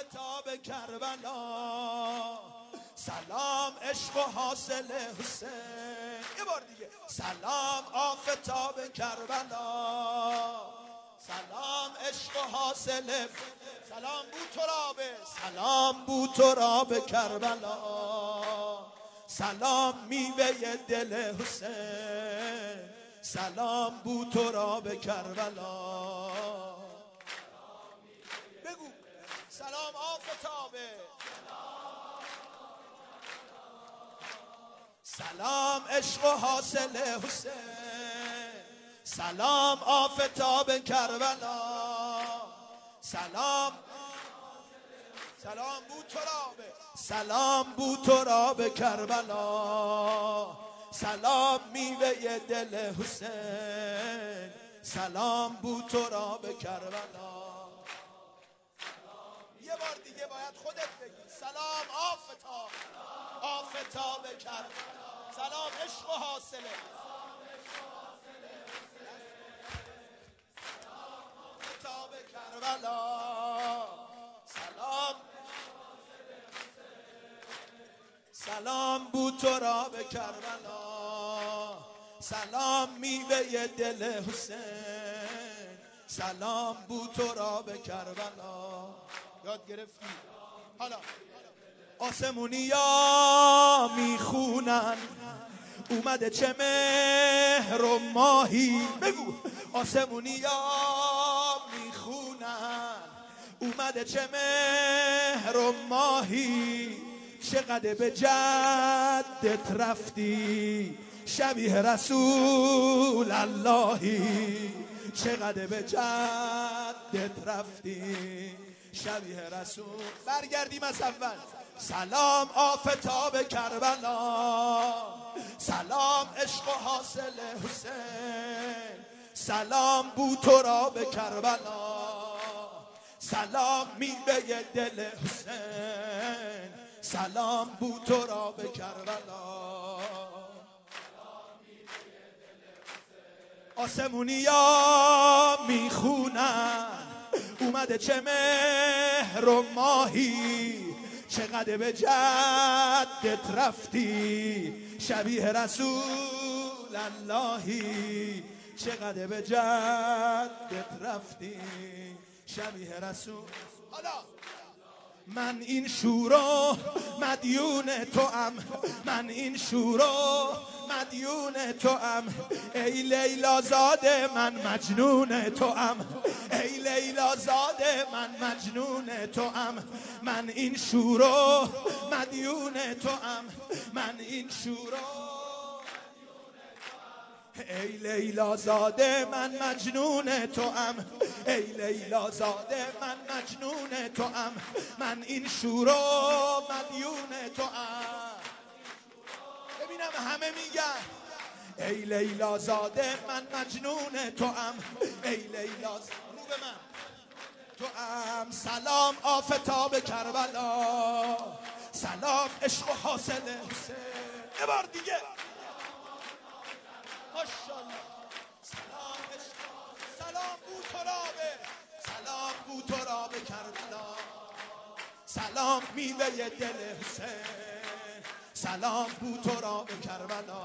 آفتاب کربلا، سلام عشق و حاصل حسین. یه بار دیگه سلام آفتاب کربلا، سلام عشق و حاصل، سلام بو ترابه، سلام بو تراب کربلا، سلام میوه دل حسین، سلام بو تراب کربلا. بگو سلام آفتابه، سلام عشق و حاصل حسین، سلام آفتاب کربلا، سلام سلام بو ترابه، سلام بو تراب کربلا، سلام میوه دل حسین، سلام بو تراب کربلا. یه بار دیگه باید خودت بگی سلام آفتاب، آفتاب کربلا، سلام عشق و حاصله، آفتاب کربلا، سلام سلام بو تراب کربلا، سلام میوه دل حسین، سلام بو تراب کربلا. یاد گرفتی؟ حالا آسمونیا میخونن اومده چه مهر و ماهی. بگو آسمونیا میخونن اومده چه مهر و ماهی، چقدر به جدت رفتی شبیه رسول اللهی، چقدر به جدت رفتی شبیه رسول. برگردیم از اول. سلام آفتاب کربلا، سلام عشق و حاصل حسین، سلام بو تراب کربلا، سلام میوه دل حسین، سلام بو تراب کربلا. آسمونیا میخونن اومده چه مهر و ماهی، چقدر به جدت رفتی شبیه رسول اللهی، چقدر به جدت رفتی شبیه رسول. حالا من این شورو مدیون توام، من این شورو مدیون توام، ای لیلا زاده من مجنون توام، ای لیلا زاده من مجنون توام، من این شورو مدیون توام، من این شورو، ای لیلا زاده من مجنون توام، ای لیلا زاده من مجنون توام، من این شورو مدیون توام. ببینم همه میگن ای لیلا زاده من مجنون توام، ای لیلا رو به من توام. سلام آفتاب کربلا، سلام عشق و حاصل حسین. یه بار دیگه ماشاءالله. سلام عشق، سلام بو ترابه، سلام بو تراب کربلا، سلام میوه دل حسین، سلام بو تراب کربلا.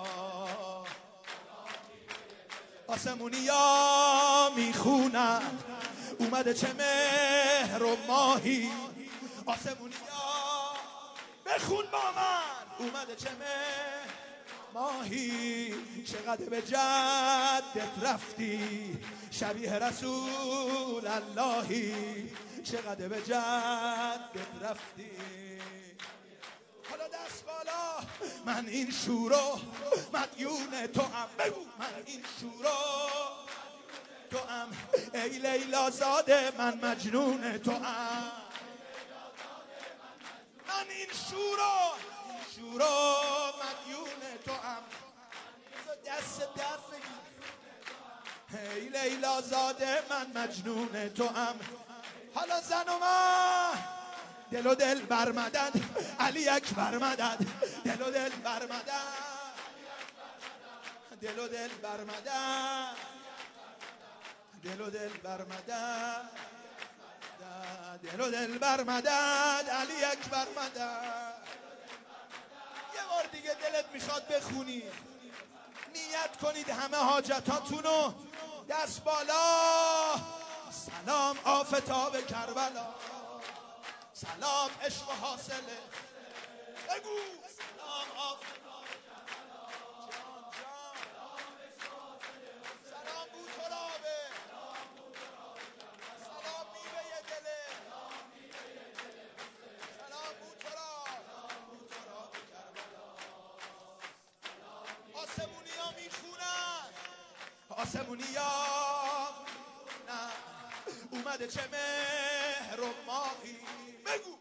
آسمونیا میخونن اومده چه مهر و ماهی، آسمونیا بخون با من اومده چه مهر ماهی، چقدر به جدت رفتی شبیه رسول اللهی، چقدر به جدت رفتی. حالا دست بالا. من این شورو مدیون توام، بگو من این شورو توام، ای لیلا زاده من مجنون توام، من این شورو مدیون توام. دست بگیر ای لیلا زاده من مجنون توام. حالا زن و من دل و دل برمدد، علی اکبر مدد، دل و دل برمدد، دل و دل برمدد، دل و دل برمدد، دل و دل بر مدد، علی اکبر مدد. یه بار دیگه دلت میخواد بخونی، نیت کنید همه حاجتاتونو، دست بالا. سلام آفتاب کربلا، سلام عشق و حاصله. بگو سلام آفتاب کربلا، جان جان سلام بو ترابه، سلام میوه دله، سلام بو تراب کربلا. آسمونی ها میخونن، آسمونی ها میخونن، اومده چه مهر و ماهی. بگو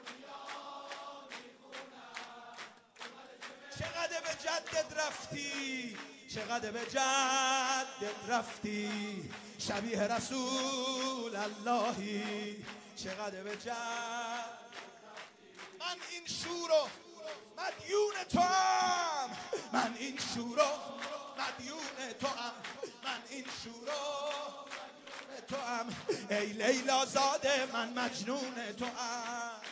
چقدر به جدت رفتی، چقدر به جدت رفتی، شبیه رسول اللهی، چقدر به جد. من این شورو مدیون تو هم، من این شورو مدیون تو هم، من این شورو تو هم. ای لیلا زاده من مجنون تو هم.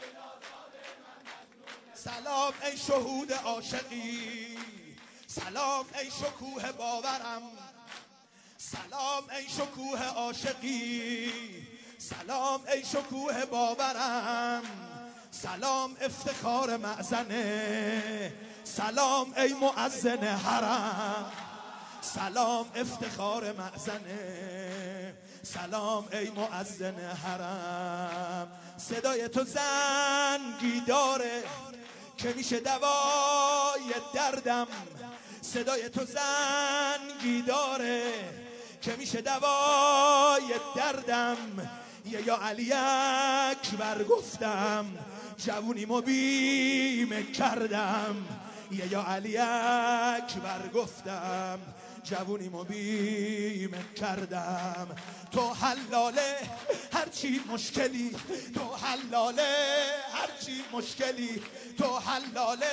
سلام ای شهود عاشقی، سلام ای شکوه باورم، سلام ای شکوه عاشقی، سلام ای شکوه باورم، سلام افتخار معزنه، سلام ای مؤذن حرم، سلام افتخار معزنه، سلام ای مؤذن حرم. صدای تو زنگی داره که میشه دوای دردم، صدای تو زنگی داره که میشه دوای دردم. یا علی اکبر گفتم جوونیمو بیمه کردم، یا علی اکبر گفتم جوونیمو بیمه کردم. تو حلاله هرچی مشکلی، تو حلاله هرچی مشکلی، تو حلاله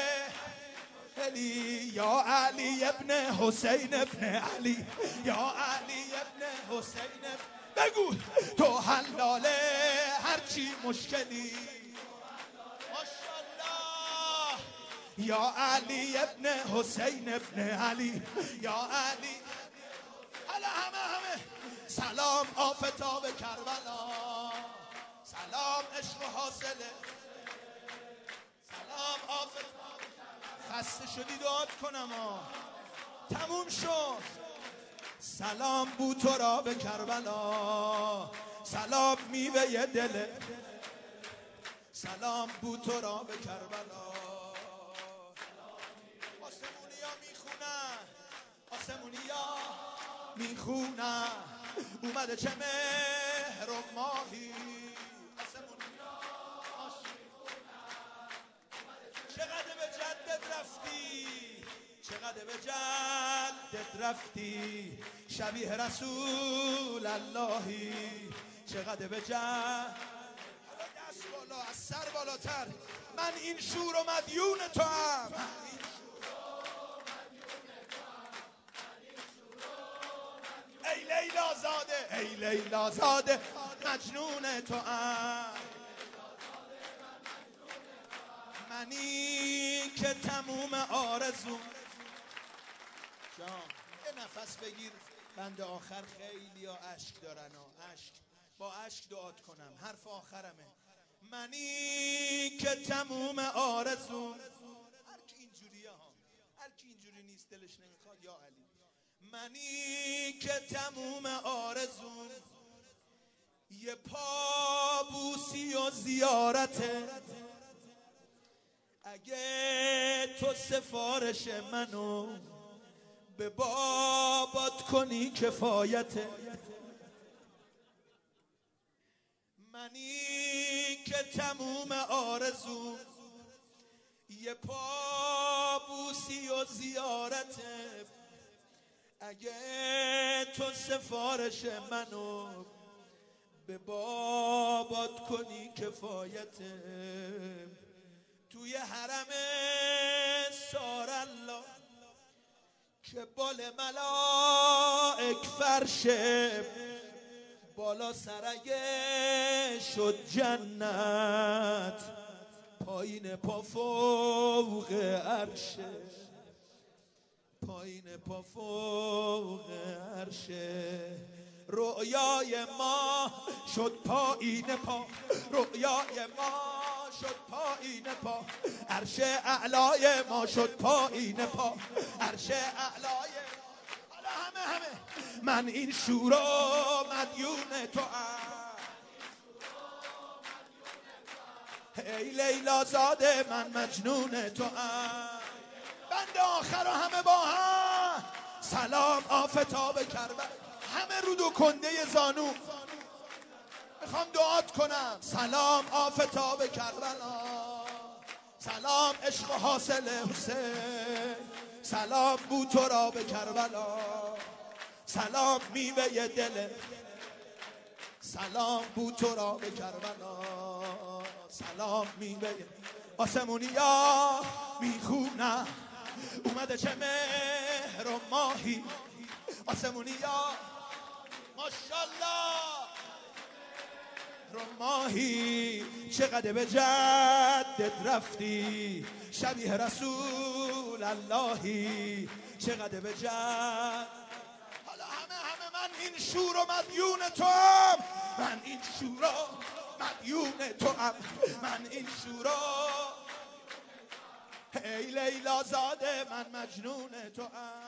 علی. یا علی ابن حسین ابن علی، یا علی ابن حسین بگو تو حلاله هرچی مشکلی. ماشاءالله یا علی ابن حسین ابن علی، یا علی. حالا همه سلام آفتاب کربلا، سلام عشق و حاصله، سلام آفتاب. خسته شدی دعات کنم تموم شد. سلام بو تراب کربلا، سلام میوه دله، سلام بو تراب کربلا. آسمونیا میخونن، آسمونیا میخونن، اومده چه مهر و ماهی. آسمونیا چقدر به جدت رفتی، چقدر به جدت رفتی، شبیه رسول اللهی، چقدر به جد. دست بالا از سر بالاتر، من این شور و مدیون تو هم. ای لیلا زاده، ای لیلا زاده مجنون تو هم. منی که تموم آرزو. جان یه نفس بگیر، بند آخر خیلی ها عشق دارن عشق، با عشق دعات کنم، حرف آخرمه. منی که تموم آرزو، هر کی اینجوریه ها، هر کی اینجوری نیست دلش نمیخواد یا علی. منی که تموم آرزو، یه پابوسی و زیارته، اگه تو سفارش منو به بابات کنی کفایته. منی که تموم آرزو، یه پابوسی و زیارته، اگه تو سفارش منو به بابات کنی کفایته. توی حرم سارالله که بال ملائک فرشه، بالا سرگش شد جنت، پایین پا فوق عرشه، پایین پا فوق عرشه. رؤیای ما شد پایین پا، رؤیای ما شد پایین پا، عرش اعلای ما شد پایین پا، عرش اعلای ما. حالا همه من این شورا مدیون تو ام، ای لیلا زاده من مجنون تو ام. بند آخر و همه با هم سلام آفتاب کربلا، همه رود و کنده زانو میخوام دعات کنم. سلام آفتاب کربلا، سلام عشق و حاصل حسین، سلام بو تو را به کربلا، سلام میوه دل، سلام بو تو را به کربلا، سلام میوه آسمونیا میخونم اومده چه مهر و ماهی، آسمونیا ماشالله رو ماهی، چقدر به جدت رفتی شبیه رسول اللهی، چقدر به جد. حالا همه من این شور و مدیون تو هم، من این شور و مدیون تو هم، من این شور و ای لیلا زاده من مجنون تو هم.